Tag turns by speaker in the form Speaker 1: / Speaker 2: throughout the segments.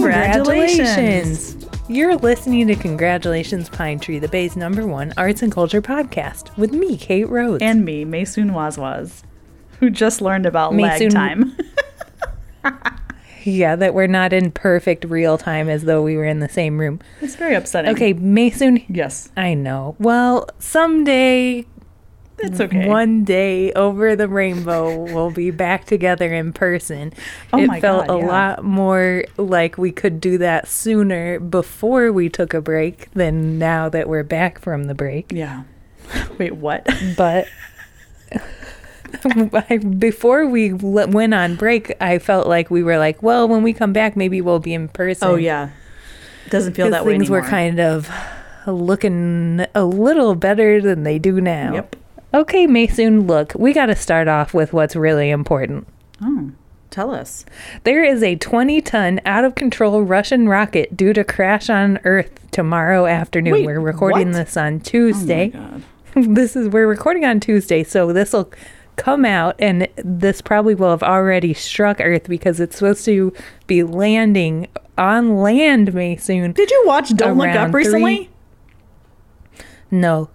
Speaker 1: Congratulations! You're listening to Congratulations Pine Tree, the Bay's #1 arts and culture podcast with me, Kate Rhodes.
Speaker 2: And me, Maysoon Wazwaz, who just learned about lag time.
Speaker 1: Yeah, that we're not in perfect real time as though we were in the same room.
Speaker 2: It's very upsetting.
Speaker 1: Okay, Maysoon.
Speaker 2: Yes.
Speaker 1: I know. Well, someday...
Speaker 2: It's okay.
Speaker 1: One day over the rainbow, we'll be back together in person. It felt a lot more like we could do that sooner before we took a break than now that we're back from the break.
Speaker 2: Yeah. Wait, what?
Speaker 1: But before we went on break, I felt like we were like, well, when we come back, maybe we'll be in person.
Speaker 2: Oh, yeah. It doesn't feel that way anymore.
Speaker 1: Things were kind of looking a little better than they do now.
Speaker 2: Yep.
Speaker 1: Okay, Maysoon, look, we got to start off with what's really important.
Speaker 2: Oh, tell us.
Speaker 1: There is a 20-ton out-of-control Russian rocket due to crash on Earth tomorrow afternoon.
Speaker 2: Wait,
Speaker 1: we're recording this on Tuesday.
Speaker 2: Oh, my God.
Speaker 1: We're recording on Tuesday, so this will come out, and this probably will have already struck Earth because it's supposed to be landing on land, Maysoon.
Speaker 2: Did you watch Don't Look Up recently?
Speaker 1: No.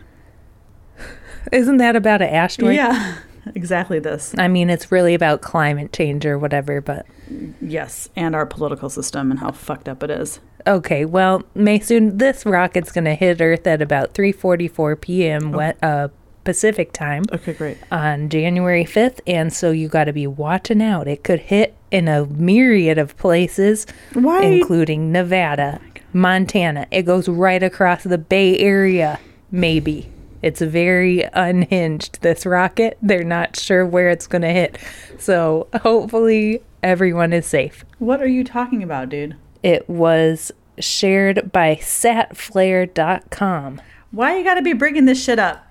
Speaker 1: Isn't that about an asteroid?
Speaker 2: Yeah, exactly this.
Speaker 1: I mean, it's really about climate change or whatever, but...
Speaker 2: Yes, and our political system and how fucked up it is.
Speaker 1: Okay, well, Maysoon, this rocket's going to hit Earth at about 3:44 p.m. Pacific time.
Speaker 2: Okay, great.
Speaker 1: On January 5th, and so you got to be watching out. It could hit in a myriad of places, including Nevada, Montana. It goes right across the Bay Area, maybe. It's very unhinged, this rocket. They're not sure where it's going to hit. So hopefully everyone is safe.
Speaker 2: What are you talking about, dude?
Speaker 1: It was shared by satflare.com.
Speaker 2: Why you got to be bringing this shit up?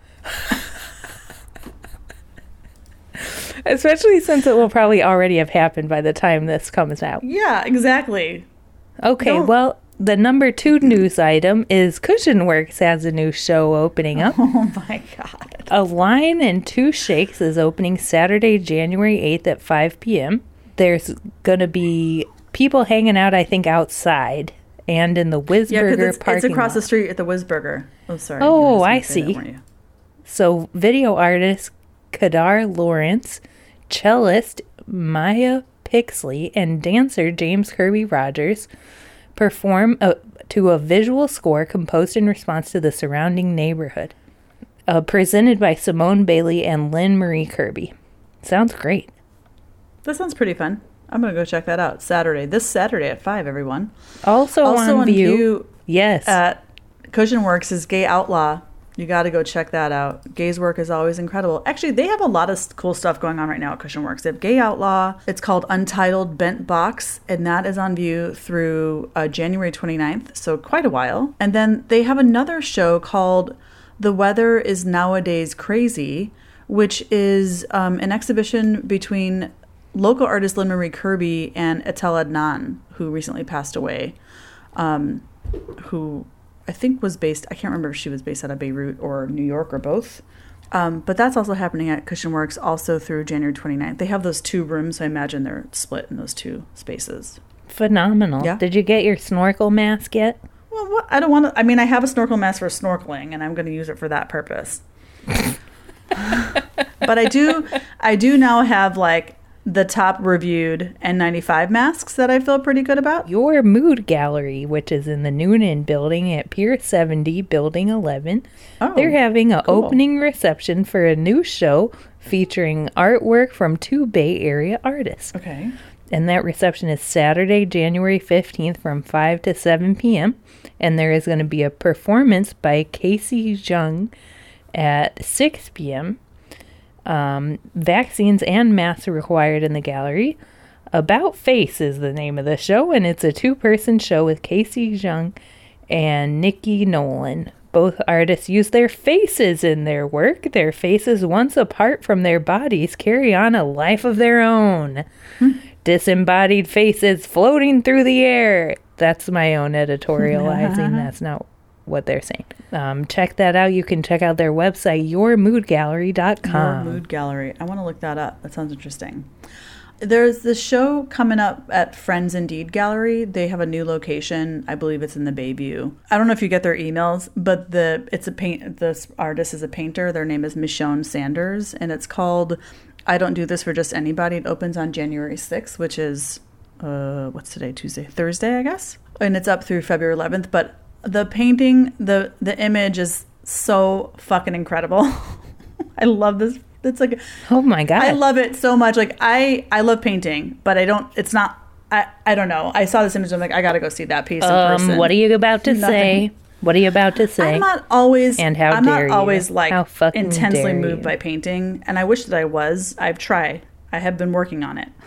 Speaker 1: Especially since it will probably already have happened by the time this comes out.
Speaker 2: Yeah, exactly.
Speaker 1: Okay, well... The #2 news item is Cushionworks has a new show opening up.
Speaker 2: Oh my God.
Speaker 1: A Line and Two Shakes is opening Saturday, January 8th at 5 p.m. There's going to be people hanging out, I think, outside and in the Whizburger parking lot.
Speaker 2: It's across the street at the Whizburger. Oh, sorry.
Speaker 1: Oh, I see. So video artist Kadar Lawrence, cellist Maya Pixley, and dancer James Kirby Rogers perform to a visual score composed in response to the surrounding neighborhood. Presented by Simone Bailey and Lynn Marie Kirby. Sounds great.
Speaker 2: That sounds pretty fun. I'm going to go check that out. This Saturday at 5, everyone.
Speaker 1: Also on view. Yes.
Speaker 2: At Cushionworks is Gay Outlaw. You got to go check that out. Gay's work is always incredible. Actually, they have a lot of cool stuff going on right now at Cushionworks. They have Gay Outlaw. It's called Untitled Bent Box, and that is on view through January 29th, so quite a while. And then they have another show called The Weather is Nowadays Crazy, which is an exhibition between local artist Lynn Marie Kirby and Etel Adnan, who recently passed away, who... I think was based, I can't remember if she was based out of Beirut or New York or both. But that's also happening at Cushionworks also through January 29th. They have those 2 rooms, so I imagine they're split in those 2 spaces.
Speaker 1: Phenomenal. Yeah. Did you get your snorkel mask yet?
Speaker 2: Well, I don't want to, I have a snorkel mask for snorkeling, and I'm going to use it for that purpose. But I do now have the top reviewed N95 masks that I feel pretty good about.
Speaker 1: Your Mood Gallery, which is in the Noonan building at Pier 70, Building 11. Oh, they're having an opening reception for a new show featuring artwork from 2 Bay Area artists.
Speaker 2: Okay.
Speaker 1: And that reception is Saturday, January 15th from 5 to 7 p.m. And there is going to be a performance by Casey Jung at 6 p.m. Vaccines and masks are required in the gallery. About Face is the name of the show, and it's a 2-person show with Casey Jung and Nikki Nolan. Both artists use their faces in their work. Their faces, once apart from their bodies, carry on a life of their own. Disembodied faces floating through the air. That's my own editorializing. That's not what they're saying. Check that out. You can check out their website, yourmoodgallery.com.
Speaker 2: Your Mood Gallery. I want to look that up. That sounds interesting. There's this show coming up at Friends Indeed Gallery. They have a new location. I believe it's in the Bayview. I don't know if you get their emails, but this artist is a painter. Their name is Michonne Sanders, and it's called I Don't Do This for Just Anybody. It opens on January 6th, which is what's today? Thursday, I guess. And it's up through February 11th. But the painting, the image is so fucking incredible. I love this. It's like,
Speaker 1: oh my God.
Speaker 2: I love it so much. Like I love painting, but I don't know. I saw this image. I'm like, I got to go see that piece in person.
Speaker 1: What are you about to say? What are you about to say?
Speaker 2: I'm not always,
Speaker 1: and how
Speaker 2: I'm
Speaker 1: dare
Speaker 2: not always
Speaker 1: you?
Speaker 2: like
Speaker 1: How fucking
Speaker 2: intensely
Speaker 1: dare
Speaker 2: moved
Speaker 1: you?
Speaker 2: by painting. And I wish that I was. I've tried. I have been working on it.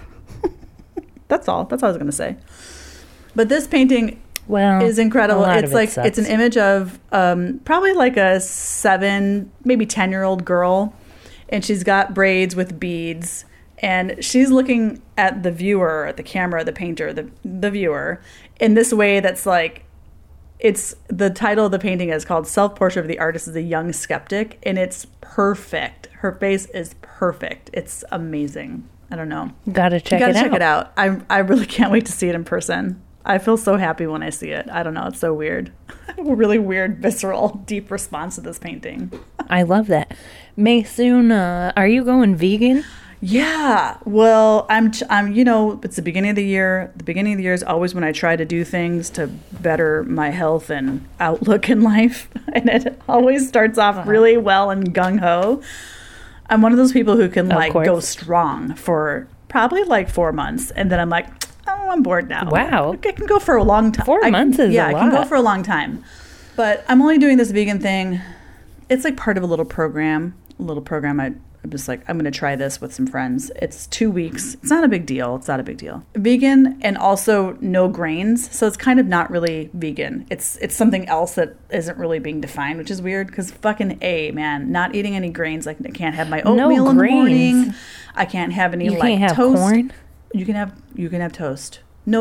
Speaker 2: That's all. That's all I was going to say. But this painting is incredible. It's like, it's an image of probably like a 7, maybe 10-year-old girl. And she's got braids with beads. And she's looking at the viewer, at the camera, the painter, the viewer, in this way that's like, it's the title of the painting is called Self-Portrait of the Artist as a Young Skeptic. And it's perfect. Her face is perfect. It's amazing. I don't know.
Speaker 1: Gotta check it out.
Speaker 2: I really can't wait to see it in person. I feel so happy when I see it. I don't know. It's so weird. A really weird, visceral, deep response to this painting.
Speaker 1: I love that. Maysoon, are you going vegan?
Speaker 2: Yeah. Well, I'm, it's the beginning of the year. The beginning of the year is always when I try to do things to better my health and outlook in life. And it always starts off really well and gung-ho. I'm one of those people who can go strong for probably like 4 months. And then I'm like, oh, I'm bored now.
Speaker 1: Wow.
Speaker 2: I can go for a long time.
Speaker 1: 4 months is a lot.
Speaker 2: Yeah, I can go for a long time. But I'm only doing this vegan thing. It's like part of a little program. I'm just like, I'm going to try this with some friends. It's 2 weeks. It's not a big deal. Vegan and also no grains. So it's kind of not really vegan. It's something else that isn't really being defined, which is weird because fucking man, not eating any grains. Like I can't have my oatmeal in the morning. I can't have any
Speaker 1: can't have
Speaker 2: toast.
Speaker 1: Corn?
Speaker 2: You can have toast.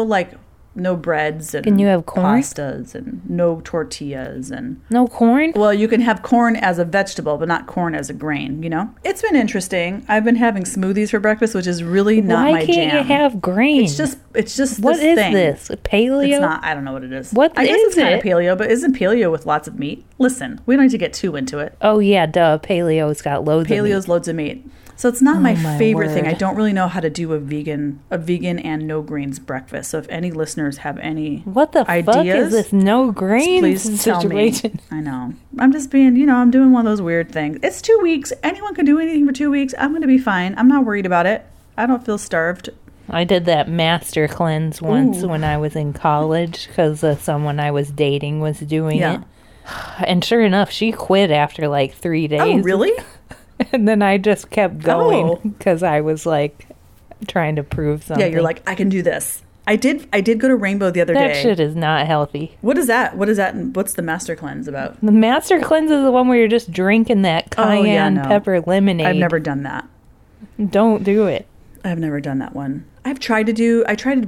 Speaker 2: No breads and
Speaker 1: can you have corn?
Speaker 2: Pastas and no tortillas and
Speaker 1: no corn?
Speaker 2: Well, you can have corn as a vegetable, but not corn as a grain, It's been interesting. I've been having smoothies for breakfast, which is really not my jam.
Speaker 1: Why can't you have grains?
Speaker 2: It's just
Speaker 1: what
Speaker 2: this
Speaker 1: is
Speaker 2: thing.
Speaker 1: This? Paleo?
Speaker 2: It's not. I don't know what it is.
Speaker 1: What
Speaker 2: I guess
Speaker 1: is
Speaker 2: it's kind of paleo, but isn't paleo with lots of meat? Listen, we don't need to get too into it.
Speaker 1: Oh yeah, duh. Paleo's got loads of meat.
Speaker 2: Paleo's loads of meat. So it's not my favorite
Speaker 1: word.
Speaker 2: thing. I don't really know how to do a vegan and no grains breakfast. So if any listeners have any
Speaker 1: what the
Speaker 2: ideas,
Speaker 1: fuck is this no grains
Speaker 2: please
Speaker 1: situation?
Speaker 2: Tell me. I know. I'm just being, I'm doing one of those weird things. It's 2 weeks. Anyone can do anything for 2 weeks. I'm going to be fine. I'm not worried about it. I don't feel starved.
Speaker 1: I did that master cleanse once when I was in college because someone I was dating was doing it. And sure enough, she quit after like 3 days.
Speaker 2: Oh, really?
Speaker 1: And then I just kept going because I was like trying to prove something.
Speaker 2: Yeah, you're like, I can do this. I did go to Rainbow the other day.
Speaker 1: That shit is not healthy.
Speaker 2: What is that? And what's the Master Cleanse about?
Speaker 1: The Master Cleanse is the one where you're just drinking that cayenne pepper lemonade.
Speaker 2: I've never done that.
Speaker 1: Don't do it.
Speaker 2: I've never done that one. I tried to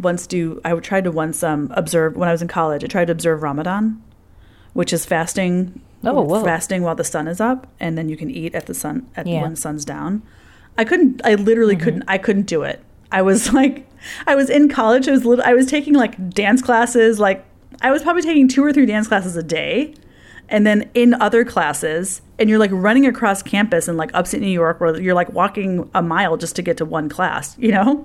Speaker 2: once observe when I was in college. I tried to observe Ramadan, which is fasting. Fasting while the sun is up, and then you can eat when the sun's down. I literally couldn't. I couldn't do it. I was in college. I was taking like dance classes. Like I was probably taking 2 or 3 dance classes a day, and then in other classes, and you're like running across campus in like upstate New York, where you're like walking a mile just to get to one class.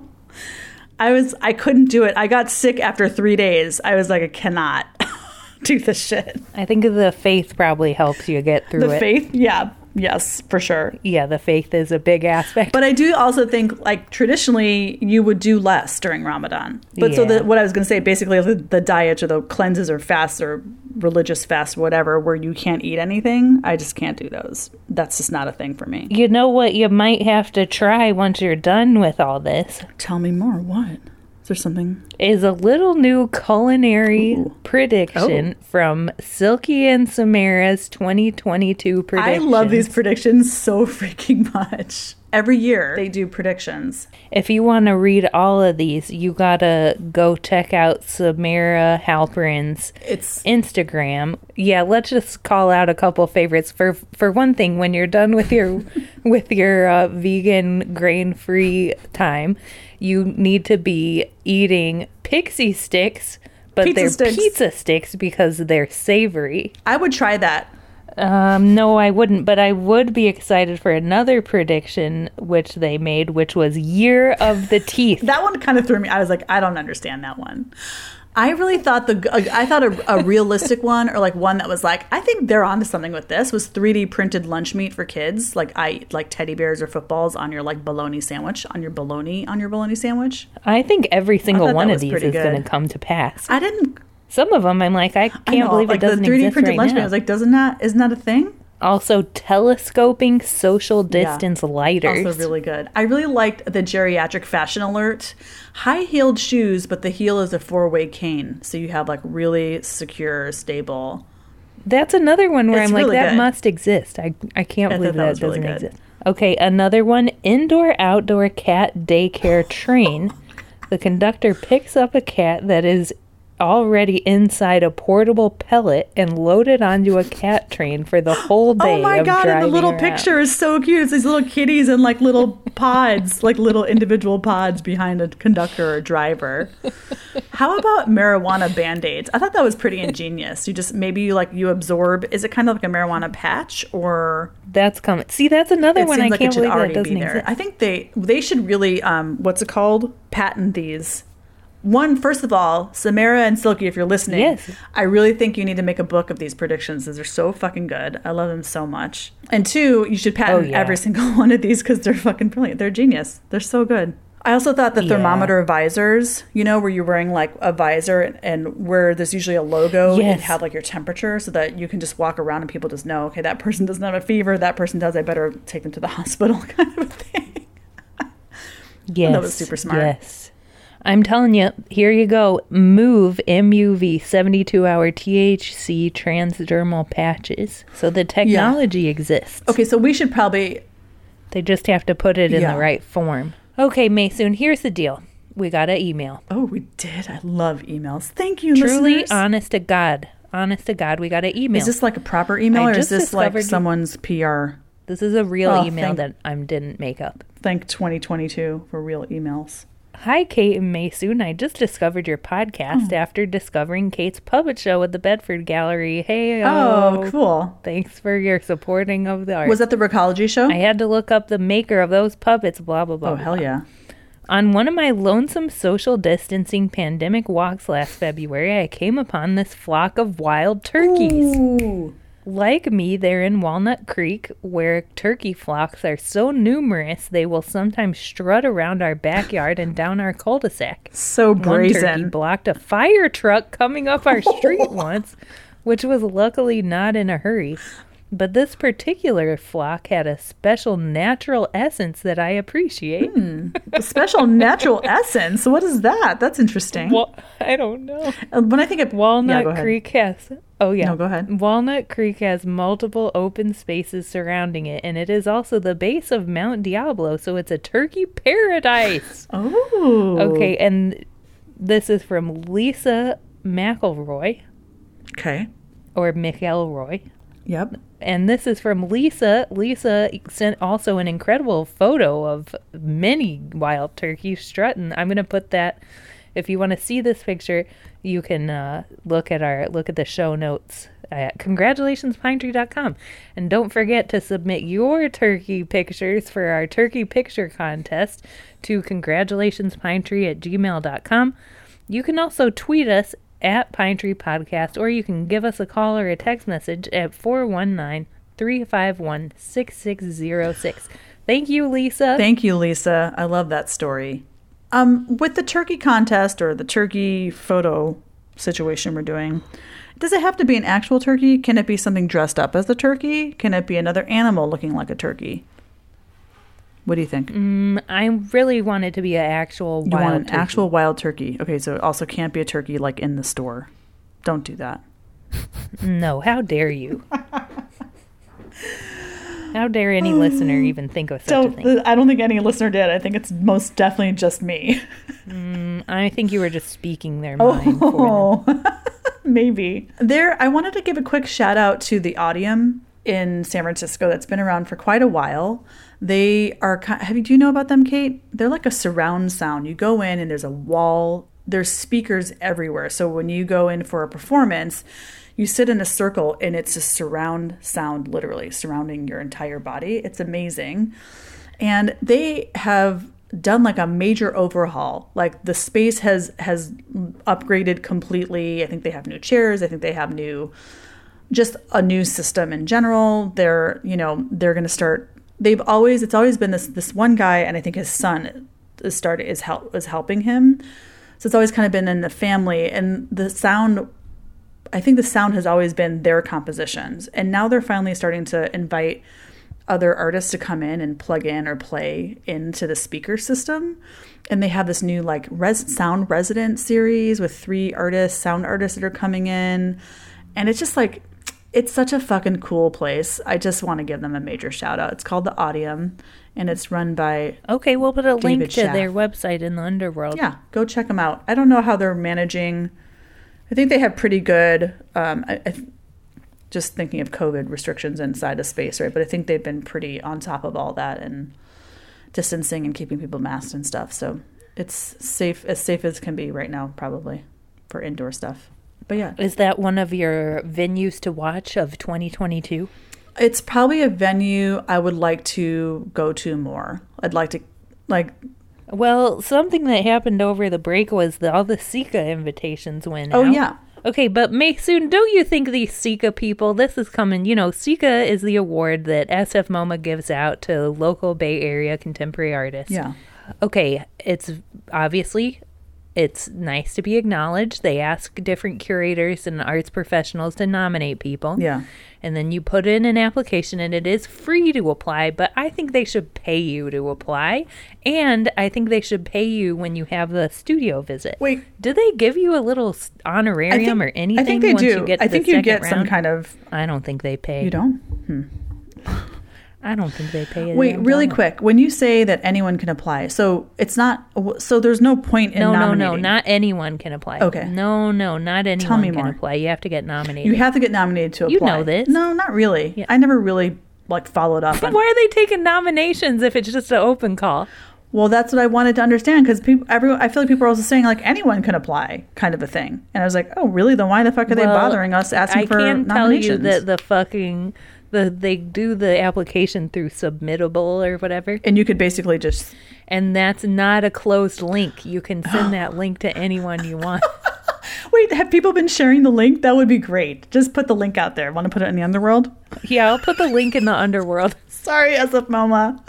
Speaker 2: I couldn't do it. I got sick after 3 days. I was like, I cannot do this shit.
Speaker 1: I think the faith probably helps you get through it.
Speaker 2: The faith? Yeah. Yes, for sure.
Speaker 1: Yeah, the faith is a big aspect.
Speaker 2: But I do also think, like, traditionally, you would do less during Ramadan. But what I was going to say, basically, the diets or the cleanses or fasts or religious fasts, whatever, where you can't eat anything, I just can't do those. That's just not a thing for me.
Speaker 1: You know what you might have to try once you're done with all this?
Speaker 2: Tell me more. What? Is there something?
Speaker 1: Is a little new culinary prediction from Silky and Samara's 2022 prediction.
Speaker 2: I love these predictions so freaking much. Every year they do predictions.
Speaker 1: If you want to read all of these, you gotta go check out Samara Halperin's Instagram. Yeah, let's just call out a couple favorites. For one thing, when you're done with your vegan grain-free time, you need to be eating pixie sticks, but they're pizza sticks because they're savory.
Speaker 2: I would try that.
Speaker 1: No, I wouldn't, but I would be excited for another prediction which they made, which was Year of the Teeth.
Speaker 2: That one kind of threw me. I was like, I don't understand that one. I really thought a realistic one, or like one that was like, I think they're onto something with this, was 3D printed lunch meat for kids, like teddy bears or footballs on your like bologna sandwich, on your bologna sandwich.
Speaker 1: I think every single one of these is going to come to pass. Some of them, I'm like, I can't believe it doesn't exist right now.
Speaker 2: The 3D printed lunch meat, I was like, isn't that a thing?
Speaker 1: Also, telescoping social distance lighters.
Speaker 2: Also really good. I really liked the geriatric fashion alert. High-heeled shoes, but the heel is a 4-way cane. So you have like really secure, stable.
Speaker 1: That's another one where I'm like,
Speaker 2: really
Speaker 1: that
Speaker 2: good.
Speaker 1: must exist. I can't believe that doesn't
Speaker 2: really
Speaker 1: exist. Okay, another one, indoor-outdoor cat daycare train. The conductor picks up a cat that is already inside a portable pellet and loaded onto a cat train for the whole day.
Speaker 2: Oh my God, and the little picture is so cute. It's these little kitties in like little pods, like little individual pods behind a conductor or driver. How about marijuana Band-Aids? I thought that was pretty ingenious. You absorb, is it kind of like a marijuana patch, or?
Speaker 1: That's coming. See, that's another one I can't believe that doesn't exist.
Speaker 2: I think they should really, patent these. One, first of all, Samara and Silky, if you're listening,
Speaker 1: yes.
Speaker 2: I really think you need to make a book of these predictions because they're so fucking good. I love them so much. And two, you should patent every single one of these because they're fucking brilliant. They're genius. They're so good. I also thought the thermometer visors, where you're wearing like a visor and where there's usually a logo and have like your temperature so that you can just walk around and people just know, okay, that person doesn't have a fever, that person does, I better take them to the hospital kind of a thing.
Speaker 1: Yes.
Speaker 2: That was super smart.
Speaker 1: Yes. I'm telling you, here you go. Move MUV 72-hour THC transdermal patches. So the technology exists.
Speaker 2: Okay, so we should probably...
Speaker 1: They just have to put it in the right form. Okay, Maysoon, here's the deal. We got an email.
Speaker 2: Oh, we did. I love emails. Thank you,
Speaker 1: Truly,
Speaker 2: listeners.
Speaker 1: honest to God, we got an email.
Speaker 2: Is this like a proper email or is this like someone's PR?
Speaker 1: This is a real email that I didn't make up.
Speaker 2: Thank 2022 for real emails.
Speaker 1: Hi, Kate and Maysoon. I just discovered your podcast after discovering Kate's puppet show at the Bedford Gallery. Hey,
Speaker 2: cool.
Speaker 1: Thanks for your supporting of the art.
Speaker 2: Was that the Recology show?
Speaker 1: I had to look up the maker of those puppets, blah, blah, blah.
Speaker 2: Oh, hell yeah.
Speaker 1: On one of my lonesome social distancing pandemic walks last February, I came upon this flock of wild turkeys.
Speaker 2: Ooh.
Speaker 1: Like me, they're in Walnut Creek, where turkey flocks are so numerous they will sometimes strut around our backyard and down our cul-de-sac.
Speaker 2: So brazen.
Speaker 1: One turkey blocked a fire truck coming up our street once, which was luckily not in a hurry. But this particular flock had a special natural essence that I appreciate.
Speaker 2: A special natural essence? What is that? That's interesting.
Speaker 1: Well, I don't know.
Speaker 2: When I think of
Speaker 1: Walnut Creek has... Oh, yeah.
Speaker 2: No, go ahead.
Speaker 1: Walnut Creek has multiple open spaces surrounding it, and it is also the base of Mount Diablo, so it's a turkey paradise.
Speaker 2: Oh.
Speaker 1: Okay, and this is from Lisa McElroy.
Speaker 2: Okay.
Speaker 1: Or McElroy.
Speaker 2: Yep.
Speaker 1: And this is from Lisa. Lisa sent also an incredible photo of many wild turkeys strutting. I'm going to put that... If you want to see this picture, you can look at the show notes at congratulationspinetree.com. And don't forget to submit your turkey pictures for our turkey picture contest to congratulationspinetree@gmail.com. You can also tweet us at Pine Tree Podcast, or you can give us a call or a text message at 419-351-6606. Thank you, Lisa.
Speaker 2: Thank you, Lisa. I love that story. With the turkey contest or the turkey photo situation we're doing, does it have to be an actual turkey? Can it be something dressed up as the turkey? Can it be another animal looking like a turkey? What do you think?
Speaker 1: I really want it to be an actual wild turkey. You want an
Speaker 2: actual wild turkey. Okay, so it also can't be a turkey like in the store. Don't do that.
Speaker 1: No, how dare you? How dare any listener even think of such a thing?
Speaker 2: I don't think any listener did. I think it's most definitely just me.
Speaker 1: I think you were just speaking their mind for them.
Speaker 2: Maybe. I wanted to give a quick shout out to the Audium in San Francisco that's been around for quite a while. They are, do you know about them, Kate? They're like a surround sound. You go in and there's a wall, there's speakers everywhere. So when you go in for a performance, you sit in a circle and it's a surround sound, literally surrounding your entire body. It's amazing. And they have done like a major overhaul. Like the space has upgraded completely. I think they have new chairs. I think they have just a new system in general. They're going to start. It's always been this one guy, and I think his son is helping him. So it's always kind of been in the family, and I think the sound has always been their compositions. And now they're finally starting to invite other artists to come in and plug in or play into the speaker system. And they have this new like sound resident series with 3 sound artists that are coming in. And it's just like, it's such a fucking cool place. I just want to give them a major shout out. It's called the Audium, and it's run by
Speaker 1: Okay, we'll put a link
Speaker 2: David
Speaker 1: to
Speaker 2: Schaff.
Speaker 1: their website in the Underworld.
Speaker 2: Yeah, go check them out. I don't know how they're managing. I think they have pretty good, just thinking of COVID restrictions inside a space, right? But I think they've been pretty on top of all that and distancing and keeping people masked and stuff. So it's safe as can be right now, probably, for indoor stuff. But yeah.
Speaker 1: Is that one of your venues to watch of 2022?
Speaker 2: It's probably a venue I would like to go to more. I'd like to,
Speaker 1: Well, something that happened over the break was all the Sika invitations went out.
Speaker 2: Oh, yeah.
Speaker 1: Okay, but Maysoon, don't you think these Sika people, this is coming, Sika is the award that SF MoMA gives out to local Bay Area contemporary artists.
Speaker 2: Yeah.
Speaker 1: Okay, it's nice to be acknowledged. They ask different curators and arts professionals to nominate people.
Speaker 2: Yeah.
Speaker 1: And then you put in an application, and it is free to apply, but I think they should pay you to apply. And I think they should pay you when you have the studio visit.
Speaker 2: Wait.
Speaker 1: Do they give you a little honorarium or anything?
Speaker 2: I think they
Speaker 1: once
Speaker 2: do.
Speaker 1: You get to
Speaker 2: I
Speaker 1: the
Speaker 2: think you get
Speaker 1: second
Speaker 2: some
Speaker 1: round?
Speaker 2: kind of...
Speaker 1: I don't think they pay.
Speaker 2: You don't?
Speaker 1: I don't think they pay.
Speaker 2: Wait, really quick. When you say that anyone can apply, so it's not... So there's no point in nominating?
Speaker 1: No. Not anyone can apply.
Speaker 2: Okay.
Speaker 1: No, not anyone
Speaker 2: Tell me
Speaker 1: can
Speaker 2: more.
Speaker 1: apply. You have to get nominated.
Speaker 2: You have to get nominated to apply.
Speaker 1: You know this.
Speaker 2: No, not really.
Speaker 1: Yeah.
Speaker 2: I never really followed up on...
Speaker 1: Why are they taking nominations if it's just an open call?
Speaker 2: Well, that's what I wanted to understand, because I feel like people are also saying anyone can apply, kind of a thing. And I was like, oh, really? Then why the fuck are they bothering us asking for nominations?
Speaker 1: I can tell you that they do the application through Submittable or whatever.
Speaker 2: And you could basically just...
Speaker 1: And that's not a closed link. You can send that link to anyone you want.
Speaker 2: Wait, have people been sharing the link? That would be great. Just put the link out there. Want to put it in the Underworld?
Speaker 1: Yeah, I'll put the link in the Underworld.
Speaker 2: Sorry, SF MoMA.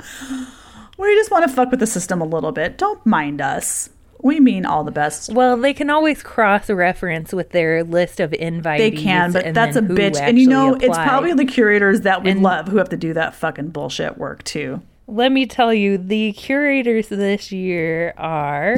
Speaker 2: We just want to fuck with the system a little bit. Don't mind us. We mean all the best.
Speaker 1: Well, they can always cross-reference with their list of invitees.
Speaker 2: They can, but that's a bitch. And it's probably the curators that we love who have to do that fucking bullshit work too.
Speaker 1: Let me tell you, the curators this year are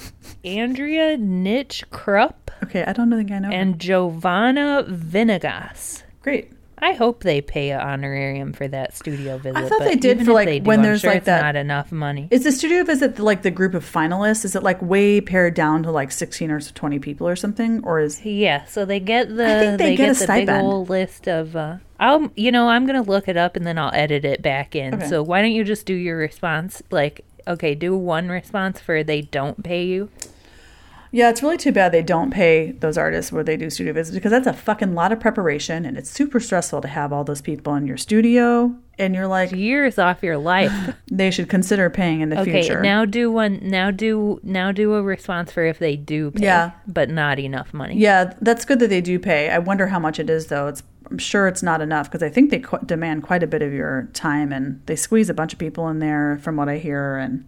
Speaker 1: Andrea Nitch Krupp.
Speaker 2: Okay, I don't think I know.
Speaker 1: And Giovanna Vinegas.
Speaker 2: Great.
Speaker 1: I hope they pay an honorarium for that studio visit.
Speaker 2: I thought they did for when there's
Speaker 1: sure
Speaker 2: like
Speaker 1: it's
Speaker 2: that.
Speaker 1: Not enough money.
Speaker 2: Is the studio visit the group of finalists? Is it way pared down to 16 or 20 people or something? Or is
Speaker 1: so they get the
Speaker 2: I think they get a stipend.
Speaker 1: Big old list of. I'm gonna look it up and then I'll edit it back in.
Speaker 2: Okay.
Speaker 1: So why don't you just do your response? Do one response for they don't pay you.
Speaker 2: Yeah, it's really too bad they don't pay those artists where they do studio visits, because that's a fucking lot of preparation and it's super stressful to have all those people in your studio, and you're like,
Speaker 1: years off your life.
Speaker 2: They should consider paying in the future.
Speaker 1: Okay, now do one. Now do a response for if they do pay, but not enough money.
Speaker 2: Yeah, that's good that they do pay. I wonder how much it is though. I'm sure it's not enough, because I think they demand quite a bit of your time, and they squeeze a bunch of people in there from what I hear.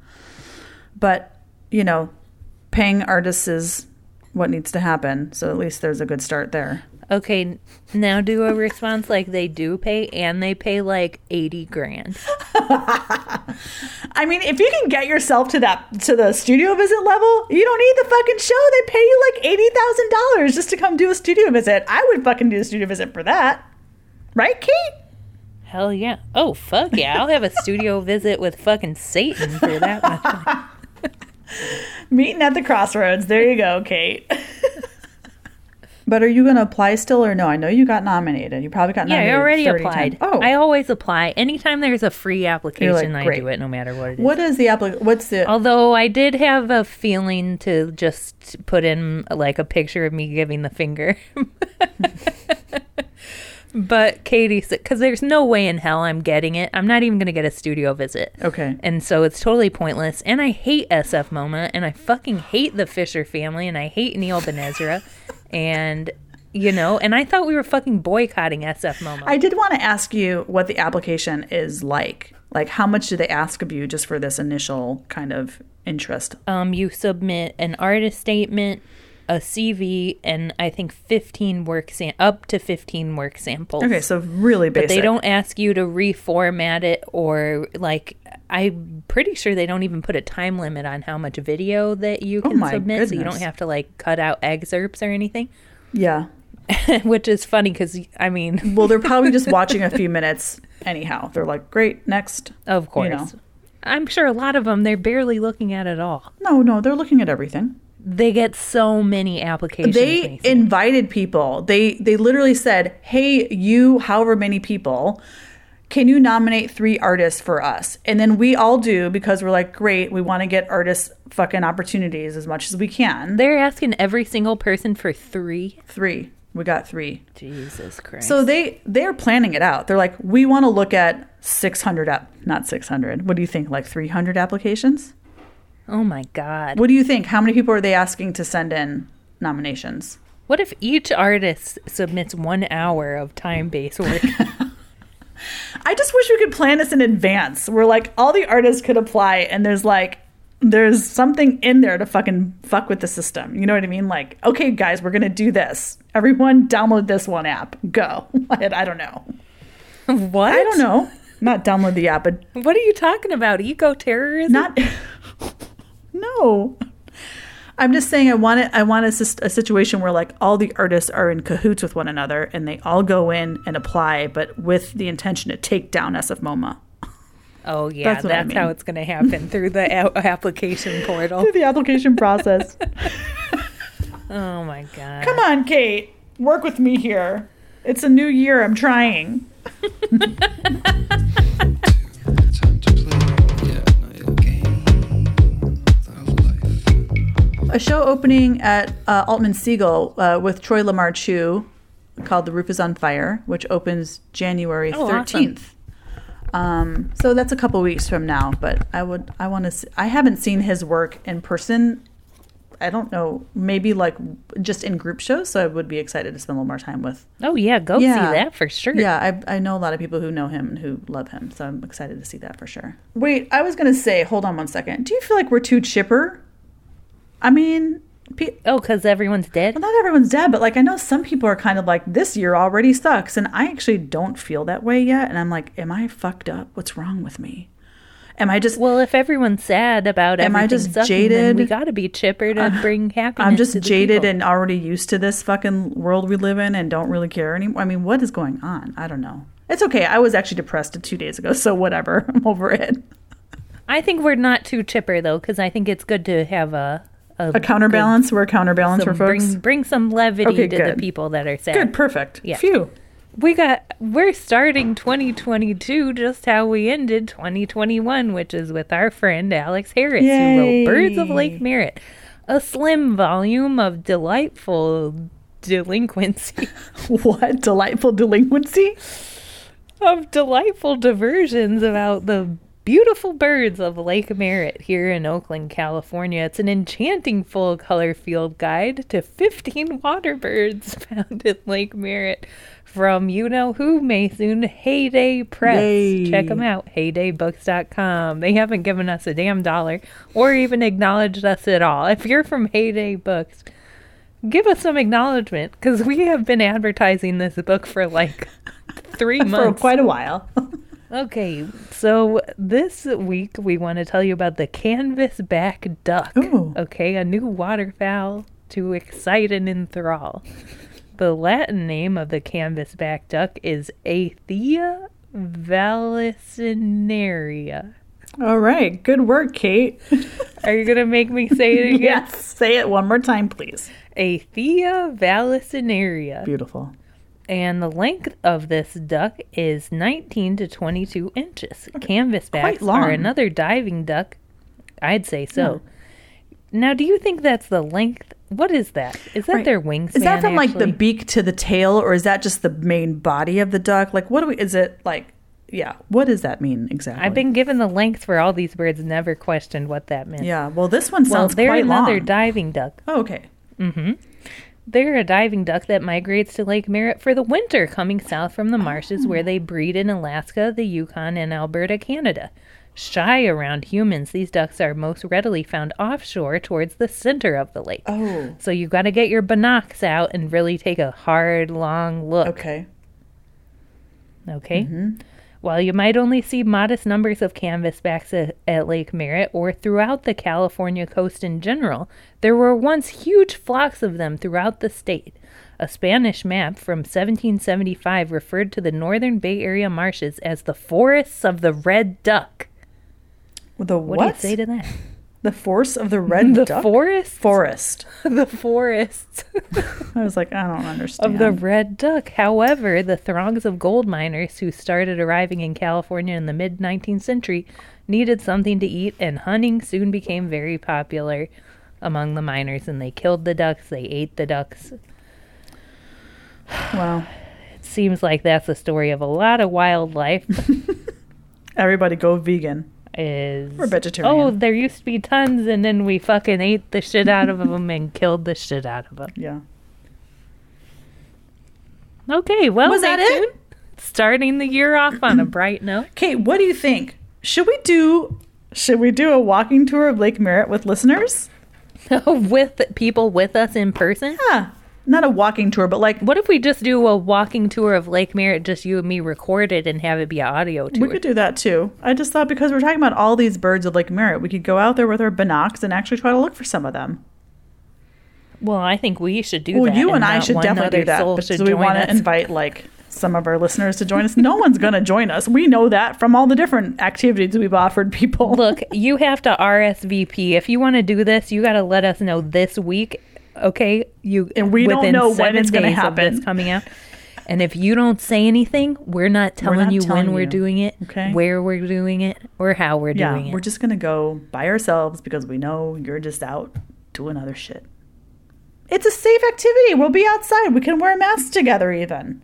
Speaker 2: But paying artists is what needs to happen, so at least there's a good start there.
Speaker 1: Okay, now do a response they do pay, and they pay $80,000.
Speaker 2: I mean, if you can get yourself to the studio visit level, you don't need the fucking show. They pay you $80,000 just to come do a studio visit. I would fucking do a studio visit for that, right, Kate?
Speaker 1: Hell yeah. Oh, fuck yeah. I'll have a studio visit with fucking Satan for that one.
Speaker 2: Meeting at the crossroads. There you go, Kate. But are you going to apply still or no? I know you got nominated. You probably got nominated.
Speaker 1: Yeah, I already
Speaker 2: 30
Speaker 1: applied.
Speaker 2: times. Oh.
Speaker 1: I always apply. Anytime there's a free application,
Speaker 2: like,
Speaker 1: I do it no matter what it is.
Speaker 2: What is the what's the...
Speaker 1: Although I did have a feeling to just put in like a picture of me giving the finger. But Katie said, because there's no way in hell I'm getting it. I'm not even going to get a studio visit.
Speaker 2: Okay.
Speaker 1: And so it's totally pointless. And I hate SF MoMA, and I fucking hate the Fisher family, and I hate Neil Benezra. And, you know, and I thought we were fucking boycotting SF MoMA.
Speaker 2: I did want to ask you what the application is like. Like, how much do they ask of you just for this initial kind of interest?
Speaker 1: You submit an artist statement, a CV, and I think up to 15 work samples.
Speaker 2: Okay, so really basic.
Speaker 1: But they don't ask you to reformat it, or like, I'm pretty sure they don't even put a time limit on how much video that you can submit. So you don't have to like cut out excerpts or anything.
Speaker 2: Yeah.
Speaker 1: Which is funny because, I mean...
Speaker 2: Well, they're probably just watching a few minutes anyhow. They're like, great, next.
Speaker 1: Of course.
Speaker 2: You know.
Speaker 1: I'm sure a lot of them, they're barely looking at it all.
Speaker 2: No, they're looking at everything.
Speaker 1: They get so many applications.
Speaker 2: They invited people. They literally said, hey, you, however many people, can you nominate 3 artists for us? And then we all do, because we're like, great, we want to get artists fucking opportunities as much as we can.
Speaker 1: They're asking every single person for 3?
Speaker 2: 3. We got 3.
Speaker 1: Jesus Christ.
Speaker 2: So they're planning it out. They're like, we want to look at 600 not 600. What do you think? Like 300 applications?
Speaker 1: Oh my God.
Speaker 2: What do you think? How many people are they asking to send in nominations?
Speaker 1: What if each artist submits 1 hour of time-based work?
Speaker 2: I just wish we could plan this in advance, where like all the artists could apply, and there's something in there to fucking fuck with the system. You know what I mean? Like, okay, guys, we're going to do this. Everyone download this one app. Go. I don't know.
Speaker 1: What?
Speaker 2: I don't know. Not download the app, but...
Speaker 1: What are you talking about? Eco-terrorism?
Speaker 2: Not... No. I'm just saying I want a situation where like all the artists are in cahoots with one another, and they all go in and apply, but with the intention to take down SF MoMA.
Speaker 1: Oh, yeah. That's how it's going to happen, through the application portal.
Speaker 2: Through the application process.
Speaker 1: Oh, my God.
Speaker 2: Come on, Kate. Work with me here. It's a new year. I'm trying. A show opening at Altman Siegel with Troy Lamar Chu called The Roof is on Fire, which opens January 13th. Awesome. So that's a couple weeks from now, but I haven't seen his work in person. I don't know, maybe like just in group shows, so I would be excited to spend a little more time with.
Speaker 1: Oh yeah, go see that for sure.
Speaker 2: Yeah, I know a lot of people who know him and who love him, so I'm excited to see that for sure. Wait, I was going to say, hold on one second. Do you feel like we're too chipper? I mean...
Speaker 1: because everyone's dead?
Speaker 2: Well, not everyone's dead, but like I know some people are kind of like, this year already sucks, and I actually don't feel that way yet, and I'm like, am I fucked up? What's wrong with me? Am I just...
Speaker 1: Well, if everyone's sad about everything
Speaker 2: am I just
Speaker 1: sucking,
Speaker 2: jaded?
Speaker 1: then we gotta be chipper to bring happiness.
Speaker 2: I'm just
Speaker 1: to the
Speaker 2: jaded
Speaker 1: people.
Speaker 2: and already used to this fucking world we live in and don't really care anymore. I mean, what is going on? I don't know. It's okay. I was actually depressed 2 days ago, so whatever. I'm over it.
Speaker 1: I think we're not too chipper, though, because I think it's good to have a
Speaker 2: counterbalance. We're a counterbalance for folks.
Speaker 1: Bring some levity to the people that are sad.
Speaker 2: Good, perfect.
Speaker 1: Yeah.
Speaker 2: Phew.
Speaker 1: We're starting 2022 just how we ended 2021, which is with our friend Alex Harris,
Speaker 2: Yay.
Speaker 1: who wrote Birds of Lake Merritt, a slim volume of delightful delinquency.
Speaker 2: What? Delightful delinquency?
Speaker 1: Of delightful diversions about the beautiful birds of Lake Merritt here in Oakland, California. It's an enchanting full-color field guide to 15 water birds found in Lake Merritt from you-know-who, Mason, Heyday Press.
Speaker 2: Yay.
Speaker 1: Check them out, heydaybooks.com. They haven't given us a damn dollar or even acknowledged us at all. If you're from Heyday Books, give us some acknowledgement, because we have been advertising this book for like 3 months.
Speaker 2: For quite a while.
Speaker 1: Okay, so this week we want to tell you about the canvasback duck.
Speaker 2: Ooh.
Speaker 1: Okay, a new waterfowl to excite and enthrall. The Latin name of the canvasback duck is Aethea vallisneria.
Speaker 2: All right. Good work, Kate.
Speaker 1: Are you going to make me say it again?
Speaker 2: Yes. Say it one more time, please.
Speaker 1: Athea vallisneria.
Speaker 2: Beautiful.
Speaker 1: And the length of this duck is 19 to 22 inches. Canvasbacks are another diving duck. I'd say so. Yeah. Now, do you think that's the length? What is that? Is that their wingspan?
Speaker 2: Is that from like the beak to the tail, or is that just the main body of the duck? Like, is it like, yeah, what does that mean exactly?
Speaker 1: I've been given the length for all these birds, never questioned what that meant.
Speaker 2: Yeah, well, this one sounds quite long.
Speaker 1: They're another diving duck.
Speaker 2: Oh, okay.
Speaker 1: Mm-hmm. They're a diving duck that migrates to Lake Merritt for the winter, coming south from the marshes where they breed in Alaska, the Yukon, and Alberta, Canada. Shy around humans, these ducks are most readily found offshore towards the center of the lake.
Speaker 2: Oh.
Speaker 1: So you've got to get your binocs out and really take a hard, long look.
Speaker 2: Okay.
Speaker 1: Mm-hmm. While you might only see modest numbers of canvasbacks at Lake Merritt or throughout the California coast in general, there were once huge flocks of them throughout the state. A Spanish map from 1775 referred to the northern Bay Area marshes as the forests of the red duck.
Speaker 2: The what?
Speaker 1: What do you say to that?
Speaker 2: The force of the red duck?
Speaker 1: The forest?
Speaker 2: Forest.
Speaker 1: The forests.
Speaker 2: I was like, I don't understand.
Speaker 1: Of the red duck. However, the throngs of gold miners who started arriving in California in the mid-19th century needed something to eat, and hunting soon became very popular among the miners, and they killed the ducks, they ate the ducks.
Speaker 2: Wow.
Speaker 1: It seems like that's the story of a lot of wildlife.
Speaker 2: Everybody go vegan.
Speaker 1: Or
Speaker 2: vegetarian.
Speaker 1: Oh, there used to be tons, and then we fucking ate the shit out of them and killed the shit out of them.
Speaker 2: Yeah.
Speaker 1: Okay, well,
Speaker 2: was that it?
Speaker 1: Starting the year off on a bright note.
Speaker 2: Kate, what do you think? Should we do a walking tour of Lake Merritt with listeners?
Speaker 1: With people with us in person?
Speaker 2: Yeah. Not a walking tour, but like...
Speaker 1: What if we just do a walking tour of Lake Merritt, just you and me recorded, and have it be an audio tour?
Speaker 2: We could do that too. I just thought because we're talking about all these birds of Lake Merritt, we could go out there with our binocs and actually try to look for some of them.
Speaker 1: Well, I think we should do that.
Speaker 2: Well, you and I should definitely do that. But so we want to invite like some of our listeners to join us. No one's going to join us. We know that from all the different activities we've offered people.
Speaker 1: Look, you have to RSVP. If you want to do this, you got to let us know this week. Okay,
Speaker 2: and we don't know when it's going to happen.
Speaker 1: This coming out, and if you don't say anything, we're not telling you when we're doing it,
Speaker 2: okay,
Speaker 1: where we're doing it, or how we're doing it.
Speaker 2: We're just going to go by ourselves because we know you're just out doing other shit. It's a safe activity. We'll be outside. We can wear masks together, even.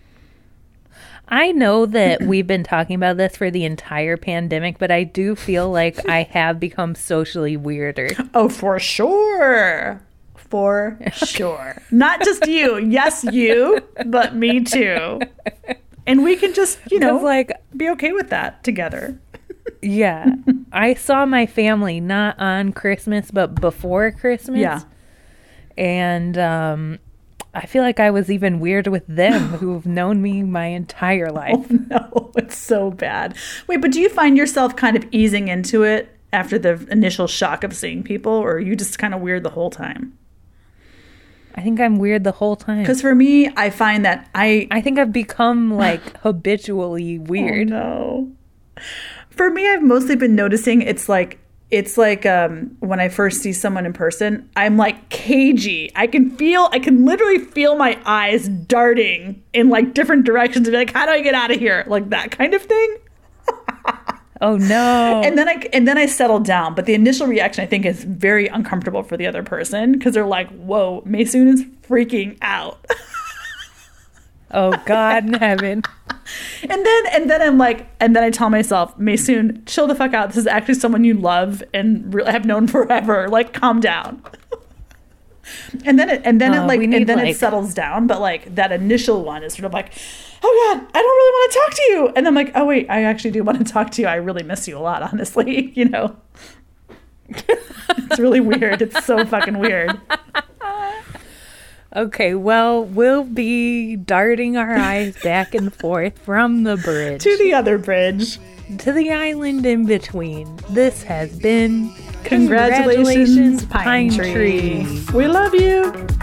Speaker 1: I know that we've been talking about this for the entire pandemic, but I do feel like I have become socially weirder.
Speaker 2: Oh, for sure. For sure. Not just you. Yes, you, but me too. And we can just, like, be okay with that together.
Speaker 1: Yeah. I saw my family not on Christmas, but before Christmas.
Speaker 2: Yeah.
Speaker 1: And I feel like I was even weird with them who've known me my entire life.
Speaker 2: Oh, no. It's so bad. Wait, but do you find yourself kind of easing into it after the initial shock of seeing people, or are you just kind of weird the whole time?
Speaker 1: I think I'm weird the whole time.
Speaker 2: Because for me, I find that I
Speaker 1: think I've become like habitually weird.
Speaker 2: Oh, no. For me, I've mostly been noticing it's like when I first see someone in person, I'm like cagey. I can literally feel my eyes darting in like different directions and be like, how do I get out of here? Like that kind of thing.
Speaker 1: Oh no.
Speaker 2: And then I settle down. But the initial reaction, I think, is very uncomfortable for the other person because they're like, whoa, Maysoon is freaking out.
Speaker 1: Oh God in heaven.
Speaker 2: And then I'm like, and then I tell myself, Maysoon, chill the fuck out. This is actually someone you love and have known forever. Like, calm down. and then it settles down. But like that initial one is sort of like, oh God, I don't really want to talk to you. And I'm like, oh wait, I actually do want to talk to you. I really miss you a lot, honestly. It's really weird. It's so fucking weird.
Speaker 1: Okay, well, we'll be darting our eyes back and forth from the bridge
Speaker 2: to the other bridge
Speaker 1: to the island in between. This has been
Speaker 2: Congratulations Pine Tree. We love you.